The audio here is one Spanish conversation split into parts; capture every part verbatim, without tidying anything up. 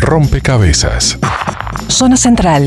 Rompecabezas. Zona Central.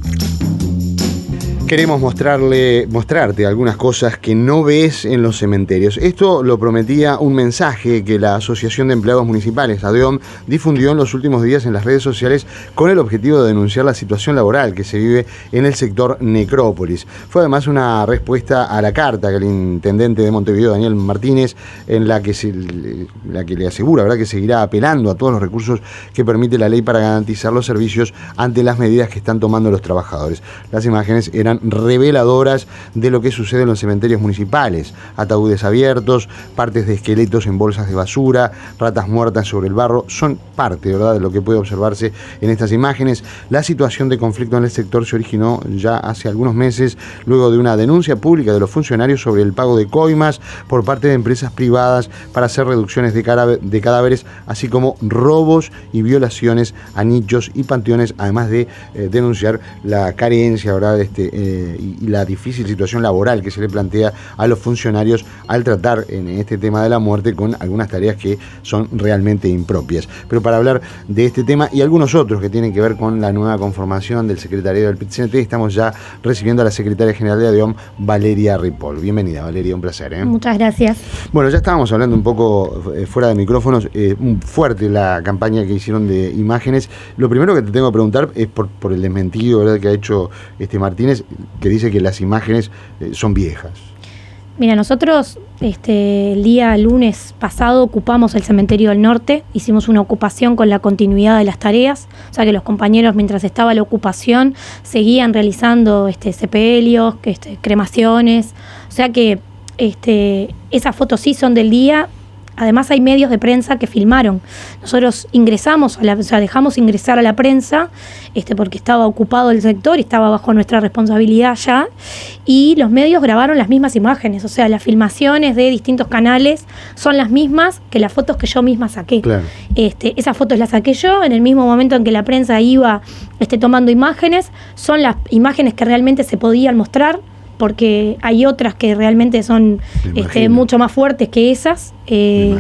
Queremos mostrarle, mostrarte algunas cosas que no ves en los cementerios. Esto lo prometía un mensaje que la Asociación de Empleados Municipales, ADEOM, difundió en los últimos días en las redes sociales con el objetivo de denunciar la situación laboral que se vive en el sector Necrópolis. Fue además una respuesta a la carta que el intendente de Montevideo, Daniel Martínez, en la que, se, la que le asegura, ¿verdad?, que seguirá apelando a todos los recursos que permite la ley para garantizar los servicios ante las medidas que están tomando los trabajadores. Las imágenes eran reveladoras de lo que sucede en los cementerios municipales: ataúdes abiertos, partes de esqueletos en bolsas de basura, ratas muertas sobre el barro, son parte, ¿verdad?, de lo que puede observarse en estas imágenes. La situación de conflicto en el sector se originó ya hace algunos meses, luego de una denuncia pública de los funcionarios sobre el pago de coimas por parte de empresas privadas para hacer reducciones de, de cadáveres, así como robos y violaciones a nichos y panteones, además de eh, denunciar la carencia, ¿verdad?, de este eh, y la difícil situación laboral que se le plantea a los funcionarios al tratar en este tema de la muerte con algunas tareas que son realmente impropias. Pero para hablar de este tema y algunos otros que tienen que ver con la nueva conformación del secretariado del P I T C N T, estamos ya recibiendo a la secretaria general de ADEOM, Valeria Ripoll. Bienvenida, Valeria, un placer, ¿eh? Muchas gracias. Bueno, ya estábamos hablando un poco eh, fuera de micrófonos, eh, fuerte la campaña que hicieron de imágenes. Lo primero que te tengo que preguntar es por, por el desmentido, ¿verdad?, que ha hecho este Martínez, que dice que las imágenes eh, son viejas. Mira, nosotros este, el día lunes pasado ocupamos el Cementerio del Norte, hicimos una ocupación con la continuidad de las tareas, o sea que los compañeros, mientras estaba la ocupación, seguían realizando este, sepelios, este, cremaciones, o sea que este, esas fotos sí son del día. Además hay medios de prensa que filmaron. Nosotros ingresamos, a la, o sea, dejamos ingresar a la prensa este, porque estaba ocupado el sector y estaba bajo nuestra responsabilidad ya, y los medios grabaron las mismas imágenes, o sea, las filmaciones de distintos canales son las mismas que las fotos que yo misma saqué. Claro. Este, esas fotos las saqué yo en el mismo momento en que la prensa iba este, tomando imágenes, son las imágenes que realmente se podían mostrar, porque hay otras que realmente son este, mucho más fuertes que esas. Eh,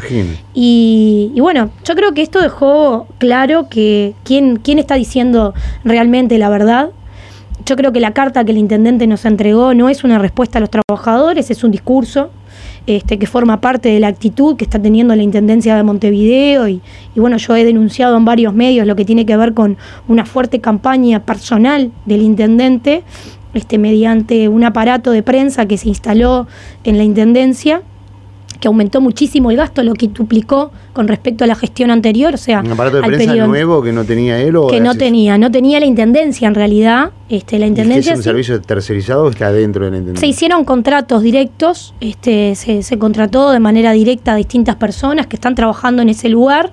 y, y bueno, yo creo que esto dejó claro que quién, quién está diciendo realmente la verdad. Yo creo que la carta que el intendente nos entregó no es una respuesta a los trabajadores, es un discurso este, que forma parte de la actitud que está teniendo la Intendencia de Montevideo. Y, y bueno, yo he denunciado en varios medios lo que tiene que ver con una fuerte campaña personal del intendente, Este, mediante un aparato de prensa que se instaló en la Intendencia, que aumentó muchísimo el gasto, lo que duplicó con respecto a la gestión anterior. O sea, ¿un aparato de al prensa periodo nuevo que no tenía él? O que no tenía, no tenía la Intendencia en realidad. Este, la Intendencia ¿Es un sí, servicio tercerizado o está dentro de la Intendencia? Se hicieron contratos directos, este, se, se contrató de manera directa a distintas personas que están trabajando en ese lugar,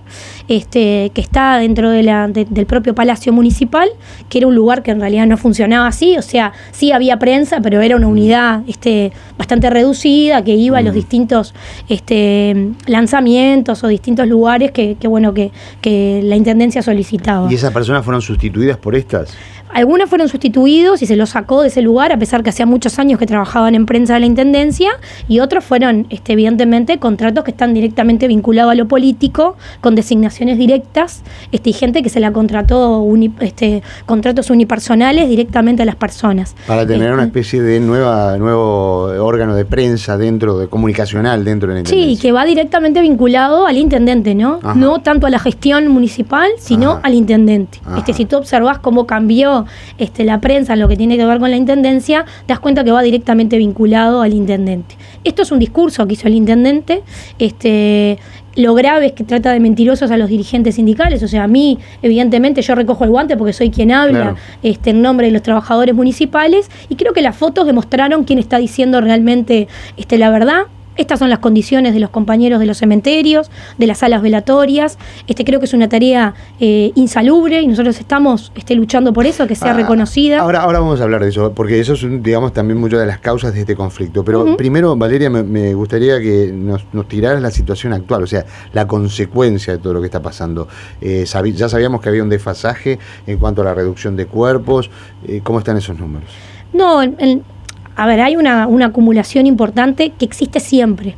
este, que está dentro de la, de, del propio Palacio Municipal, que era un lugar que en realidad no funcionaba así, o sea, sí había prensa, pero era una unidad este, bastante reducida, que iba mm. a los distintos este, lanzamientos o distintos lugares que, que, bueno, que, que la Intendencia solicitaba. ¿Y esas personas fueron sustituidas por estas? Algunos fueron sustituidos y se los sacó de ese lugar, a pesar que hacía muchos años que trabajaban en prensa de la Intendencia, y otros fueron, este, evidentemente, contratos que están directamente vinculados a lo político, con designaciones directas, este, y gente que se la contrató, uni, este, contratos unipersonales directamente a las personas. Para tener este, una especie de nueva, nuevo órgano de prensa dentro, de comunicacional dentro de la Intendencia. Sí, que va directamente vinculado al intendente, ¿no? Ajá. No tanto a la gestión municipal, sino Ajá. al intendente. Este, si tú observás cómo cambió Este, la prensa, lo que tiene que ver con la Intendencia, te das cuenta que va directamente vinculado al intendente. Esto es un discurso que hizo el intendente. Este, lo grave es que trata de mentirosos a los dirigentes sindicales. O sea, a mí, evidentemente, yo recojo el guante porque soy quien habla claro. este, en nombre de los trabajadores municipales, y creo que las fotos demostraron quién está diciendo realmente este, la verdad. Estas son las condiciones de los compañeros de los cementerios, de las salas velatorias. Este, creo que es una tarea eh, insalubre y nosotros estamos este, luchando por eso, que sea ah, reconocida. Ahora, ahora vamos a hablar de eso, porque eso es, digamos, también muchas de las causas de este conflicto. Pero uh-huh. primero, Valeria, me, me gustaría que nos, nos tiraras la situación actual, o sea, la consecuencia de todo lo que está pasando. Eh, sabi- ya sabíamos que había un desfasaje en cuanto a la reducción de cuerpos. Eh, ¿Cómo están esos números? No, el... A ver, hay una, una acumulación importante que existe siempre.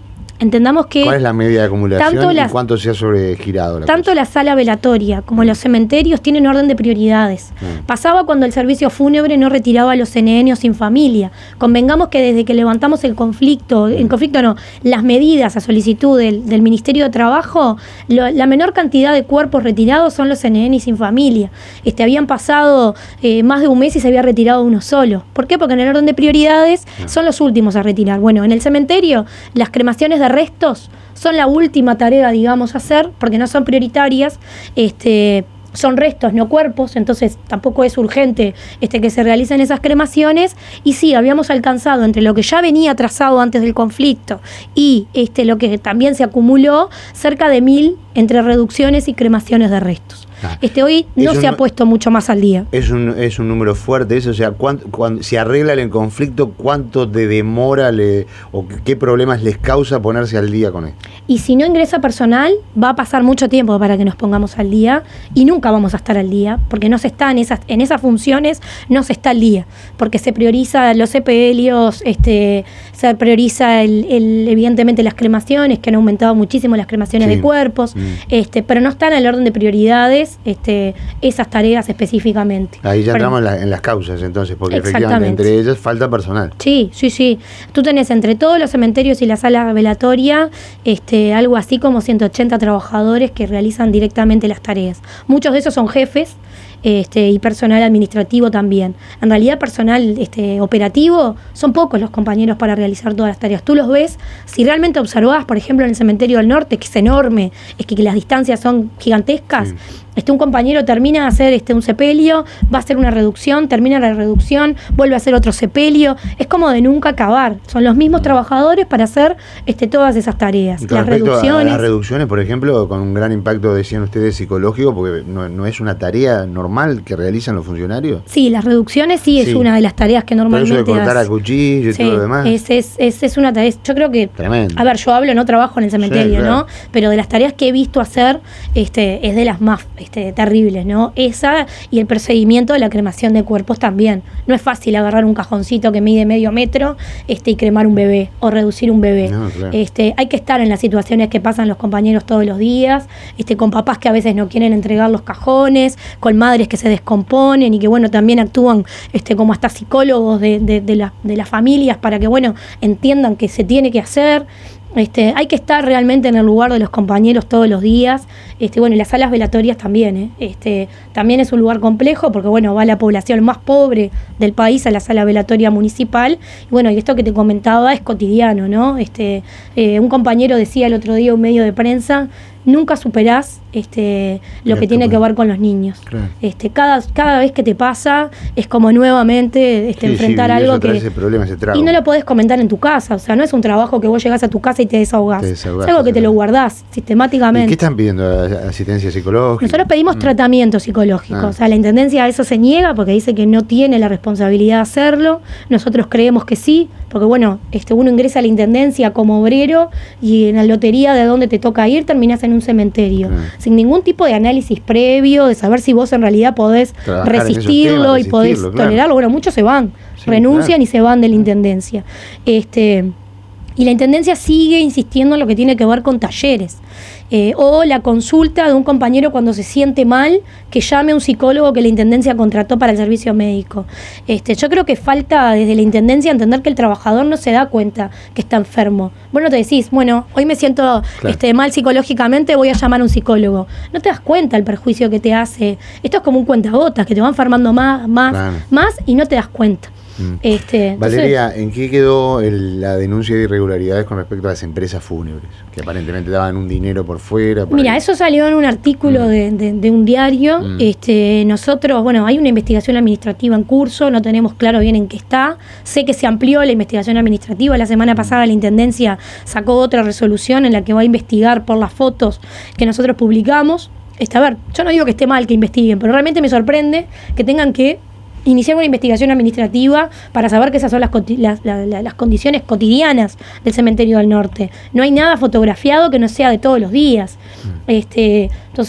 Entendamos que... ¿Cuál es la media de acumulación tanto y las, cuánto se ha sobregirado la Tanto cosa? la sala velatoria como los cementerios tienen orden de prioridades. Mm. Pasaba cuando el servicio fúnebre no retiraba a los N N sin familia. Convengamos que desde que levantamos el conflicto, mm. el conflicto no, las medidas a solicitud del, del Ministerio de Trabajo, lo, la menor cantidad de cuerpos retirados son los N N sin familia. Este, habían pasado eh, más de un mes y se había retirado uno solo. ¿Por qué? Porque en el orden de prioridades mm. son los últimos a retirar. Bueno, en el cementerio, las cremaciones de restos son la última tarea, digamos, a hacer, porque no son prioritarias, este, son restos, no cuerpos, entonces tampoco es urgente este, que se realicen esas cremaciones, y sí, habíamos alcanzado entre lo que ya venía trazado antes del conflicto y este, lo que también se acumuló, cerca de mil entre reducciones y cremaciones de restos. Ah, este hoy no se un, ha puesto mucho más al día. Es un, es un número fuerte eso, o sea, cuánto, cuando se arregla el conflicto, ¿cuánto de demora le, o qué problemas les causa ponerse al día con esto? Y si no ingresa personal, va a pasar mucho tiempo para que nos pongamos al día y nunca vamos a estar al día, porque no se está en esas, en esas funciones, no se está al día, porque se prioriza los sepelios, este, se prioriza el, el, evidentemente las cremaciones, que han aumentado muchísimo las cremaciones sí. de cuerpos, mm. este, pero no están en el orden de prioridades Este, esas tareas específicamente. Ahí ya entramos en, la, en las causas entonces, porque efectivamente entre ellas falta personal. Sí, sí, sí. Tú tenés entre todos los cementerios y la sala velatoria este, algo así como ciento ochenta trabajadores que realizan directamente las tareas. Muchos de esos son jefes este, y personal administrativo también. En realidad personal este, operativo son pocos los compañeros para realizar todas las tareas. Tú los ves, si realmente observás, por ejemplo, en el cementerio del norte, que es enorme, es que, que las distancias son gigantescas, sí. Este, un compañero termina de hacer este, un sepelio, va a hacer una reducción, termina la reducción, vuelve a hacer otro sepelio. Es como de nunca acabar. Son los mismos trabajadores para hacer este, todas esas tareas. Las reducciones. A las reducciones, por ejemplo, con un gran impacto, decían ustedes, psicológico, porque no, no es una tarea normal que realizan los funcionarios. Sí, las reducciones sí, sí. es una de las tareas que normalmente Pero eso de cortar hace. a cuchillo y sí, todo lo demás. Es, es, es, es una tarea, yo creo que... Tremendo. A ver, yo hablo, no trabajo en el cementerio, sí, claro. ¿no? Pero de las tareas que he visto hacer, este, es de las más este, terribles, ¿no? Esa y el procedimiento de la cremación de cuerpos también. No es fácil agarrar un cajoncito que mide medio metro este, y cremar un bebé o reducir un bebé. No, claro. este, hay que estar en las situaciones que pasan los compañeros todos los días, este, con papás que a veces no quieren entregar los cajones, con madres que se descomponen y que bueno, también actúan este, como hasta psicólogos de, de, de, la, de las familias para que bueno, entiendan que se tiene que hacer. Este, hay que estar realmente en el lugar de los compañeros todos los días. Este, bueno, y las salas velatorias también, ¿eh? Este, también es un lugar complejo porque bueno, va la población más pobre del país a la sala velatoria municipal. Y bueno, y esto que te comentaba es cotidiano, ¿no? Este, eh, un compañero decía el otro día, un medio de prensa, nunca superás este, lo que tiene que ver con los niños. Claro. Este, cada, cada vez que te pasa es como nuevamente este, sí, enfrentar sí, algo que... Ese problema, ese trago. Y no lo podés comentar en tu casa, o sea, no es un trabajo que vos llegás a tu casa y te desahogás. Te desahogás es algo que te lo guardás sistemáticamente. ¿Y qué están pidiendo? ¿Asistencia psicológica? Nosotros pedimos mm. tratamiento psicológico, ah. o sea, la Intendencia a eso se niega porque dice que no tiene la responsabilidad de hacerlo. Nosotros creemos que sí, porque bueno, este, uno ingresa a la Intendencia como obrero y en la lotería de dónde te toca ir terminás en un cementerio, ah. sin ningún tipo de análisis previo, de saber si vos en realidad podés Trabajar resistirlo temas, y podés claro. tolerarlo. Bueno, muchos se van, sí, renuncian claro. y se van de la Intendencia. Este, y la Intendencia sigue insistiendo en lo que tiene que ver con talleres. Eh, o la consulta de un compañero cuando se siente mal, que llame a un psicólogo que la Intendencia contrató para el servicio médico. Este, yo creo que falta desde la Intendencia entender que el trabajador no se da cuenta que está enfermo. Vos no te decís, bueno, hoy me siento claro. este, mal psicológicamente, voy a llamar a un psicólogo. No te das cuenta el perjuicio que te hace. Esto es como un cuentagotas, que te va enfermando más, más, claro. más y no te das cuenta. Mm. Este, Valeria, entonces, ¿en qué quedó el, la denuncia de irregularidades con respecto a las empresas fúnebres? Que aparentemente daban un dinero por fuera. Por Mira, ahí. Eso salió en un artículo mm. de, de, de un diario. Mm. Este, nosotros, bueno, hay una investigación administrativa en curso, no tenemos claro bien en qué está. Sé que se amplió la investigación administrativa. La semana pasada la Intendencia sacó otra resolución en la que va a investigar por las fotos que nosotros publicamos. Este, a ver, yo no digo que esté mal que investiguen, pero realmente me sorprende que tengan que iniciar una investigación administrativa para saber que esas son las, las, las, las condiciones cotidianas del Cementerio del Norte. No hay nada fotografiado que no sea de todos los días. Mm. Este, entonces,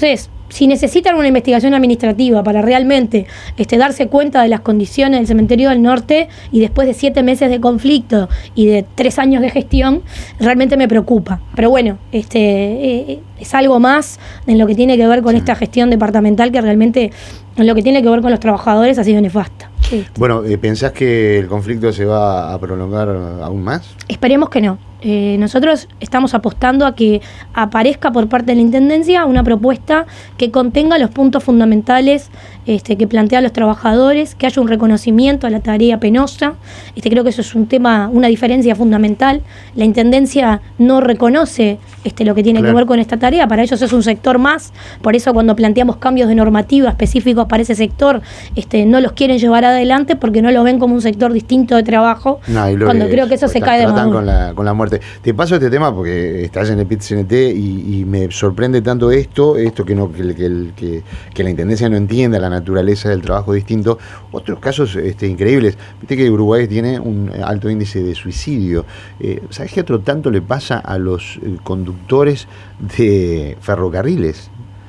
si necesitan una investigación administrativa para realmente este, darse cuenta de las condiciones del cementerio del norte y después de siete meses de conflicto y de tres años de gestión, realmente me preocupa. Pero bueno, este, eh, es algo más en lo que tiene que ver con sí. esta gestión departamental que realmente en lo que tiene que ver con los trabajadores ha sido nefasta. Este. Bueno, ¿pensás que el conflicto se va a prolongar aún más? Esperemos que no. Eh, nosotros estamos apostando a que aparezca por parte de la Intendencia una propuesta que contenga los puntos fundamentales este, que plantean los trabajadores, que haya un reconocimiento a la tarea penosa. Este, creo que eso es un tema, una diferencia fundamental. La Intendencia no reconoce este, lo que tiene claro. que ver con esta tarea, para ellos es un sector más, por eso cuando planteamos cambios de normativa específicos para ese sector, este, no los quieren llevar adelante porque no lo ven como un sector distinto de trabajo, no, cuando creo que eso se cae de maduro. Con la, con la muerte. Te paso este tema porque estás en el P I T C N T y, y me sorprende tanto esto, esto que, no, que, que, que, que la Intendencia no entienda la naturaleza del trabajo distinto. Otros casos este, increíbles. Viste que Uruguay tiene un alto índice de suicidio. Eh, ¿Sabes qué otro tanto le pasa a los eh, conductores de ferrocarriles?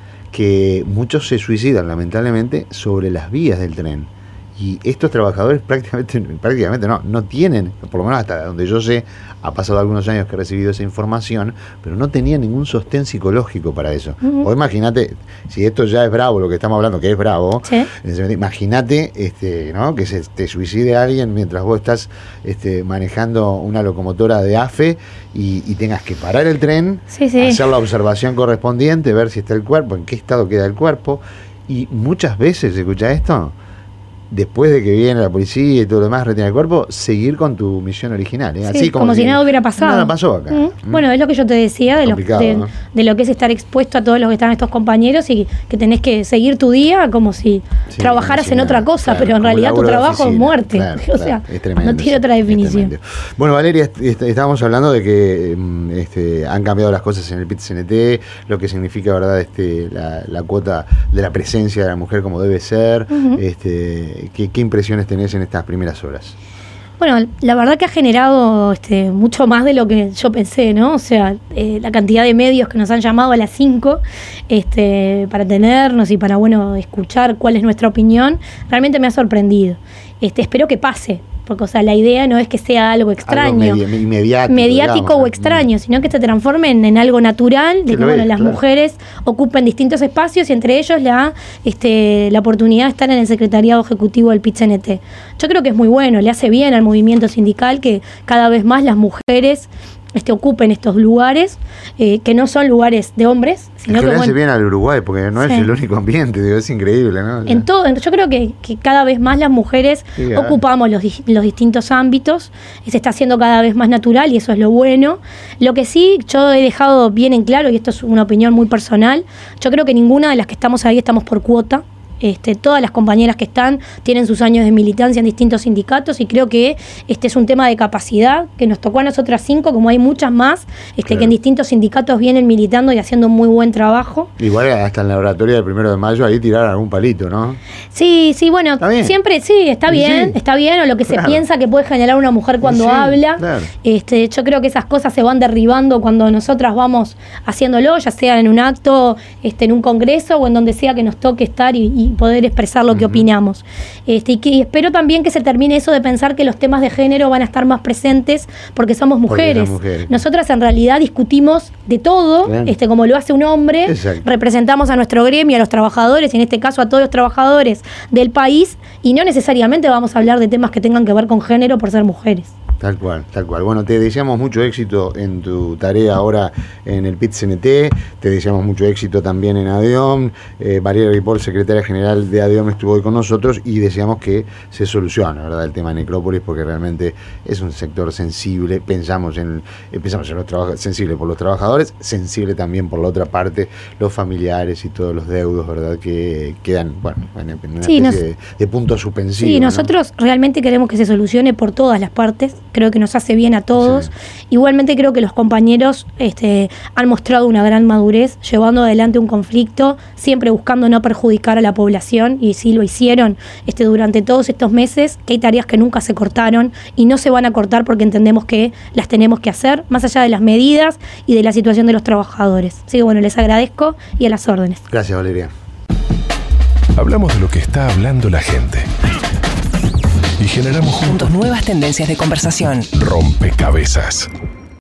Que muchos se suicidan lamentablemente sobre las vías del tren. Y estos trabajadores prácticamente, prácticamente no, no tienen, por lo menos hasta donde yo sé, ha pasado algunos años que he recibido esa información, pero no tenía ningún sostén psicológico para eso. Uh-huh. O imagínate, si esto ya es bravo, lo que estamos hablando, que es bravo, ¿sí? Imagínate este, ¿no? que se te suicide alguien mientras vos estás este, manejando una locomotora de A F E y, y tengas que parar el tren, sí, sí. hacer la observación correspondiente, ver si está el cuerpo, en qué estado queda el cuerpo, y muchas veces, ¿escucha esto? Después de que viene la policía y todo lo demás, retiene el cuerpo, seguir con tu misión original. ¿eh? Sí, Así como, como si, si nada hubiera pasado. Nada pasó acá. Mm. ¿Mm? Bueno, es lo que yo te decía de lo, de, ¿no? de lo que es estar expuesto a todos los que están estos compañeros y que tenés que seguir tu día como si sí, trabajaras en otra cosa, claro, pero en realidad tu trabajo es muerte. Claro, o sea, claro, es tremendo, no tiene sí, otra definición. Bueno, Valeria, est- estábamos hablando de que este, han cambiado las cosas en el P I T C N T, lo que significa, verdad, este, la, la cuota de la presencia de la mujer como debe ser. Uh-huh. este, ¿qué, qué impresión tenés en estas primeras horas? Bueno, la verdad que ha generado este, mucho más de lo que yo pensé, ¿no? O sea, eh, la cantidad de medios que nos han llamado a las cinco este, para tenernos y para, bueno, escuchar cuál es nuestra opinión, realmente me ha sorprendido. Este, espero que pase, porque, o sea, la idea no es que sea algo extraño, algo medi- mediático, mediático digamos, o extraño, sino que se transforme en, en algo natural, de que, que bueno, es, las claro. mujeres ocupen distintos espacios y entre ellos la, este, la oportunidad de estar en el secretariado ejecutivo del P I T C N T. Yo creo que es muy bueno, le hace bien al movimiento sindical que cada vez más las mujeres Este, ocupen estos lugares, eh, que no son lugares de hombres, sino es que, que le hace bueno, bien al Uruguay, porque no sí. es el único ambiente, digo, es increíble, ¿no? En todo, yo creo que, que cada vez más las mujeres sí, ocupamos los, los distintos ámbitos, y se está haciendo cada vez más natural y eso es lo bueno. Lo que sí yo he dejado bien en claro, y esto es una opinión muy personal, yo creo que ninguna de las que estamos ahí estamos por cuota. Este, todas las compañeras que están tienen sus años de militancia en distintos sindicatos y creo que este es un tema de capacidad que nos tocó a nosotras cinco, como hay muchas más este, claro. que en distintos sindicatos vienen militando y haciendo un muy buen trabajo. Igual hasta en la oratoria del primero de mayo ahí tirar algún palito, ¿no? Sí, sí, bueno, siempre sí, está bien, sí. está bien, o lo que claro. se piensa que puede generar una mujer cuando sí, habla. Claro. Este, yo creo que esas cosas se van derribando cuando nosotras vamos haciéndolo, ya sea en un acto, este, en un congreso o en donde sea que nos toque estar y, y poder expresar lo uh-huh. que opinamos. Este, y, que, y espero también que se termine eso de pensar que los temas de género van a estar más presentes porque somos mujeres. Porque mujeres. Nosotras en realidad discutimos de todo, este, como lo hace un hombre. Exacto. Representamos a nuestro gremio, a los trabajadores, y en este caso a todos los trabajadores del país, y no necesariamente vamos a hablar de temas que tengan que ver con género por ser mujeres. Tal cual, tal cual. Bueno, te deseamos mucho éxito en tu tarea ahora en el P I T C N T, te deseamos mucho éxito también en ADEOM. Eh, Valeria Ripoll, secretaria general de ADEOM, estuvo hoy con nosotros y deseamos que se solucione, ¿verdad?, el tema de Necrópolis, porque realmente es un sector sensible. Pensamos en, pensamos en los trabajadores, sensible por los trabajadores, sensible también por la otra parte, los familiares y todos los deudos, ¿verdad?, que quedan, bueno, en una sí, especie nos, de, de punto suspensivo. Sí, nosotros ¿no? realmente queremos que se solucione por todas las partes. creo que nos hace bien a todos. Sí. Igualmente creo que los compañeros este, han mostrado una gran madurez, llevando adelante un conflicto, siempre buscando no perjudicar a la población, y sí lo hicieron este, durante todos estos meses, que hay tareas que nunca se cortaron y no se van a cortar porque entendemos que las tenemos que hacer, más allá de las medidas y de la situación de los trabajadores. Así que bueno, les agradezco y a las órdenes. Gracias, Valeria. Hablamos de lo que está hablando la gente y generamos juntos Juntos nuevas tendencias de conversación. rompecabezas.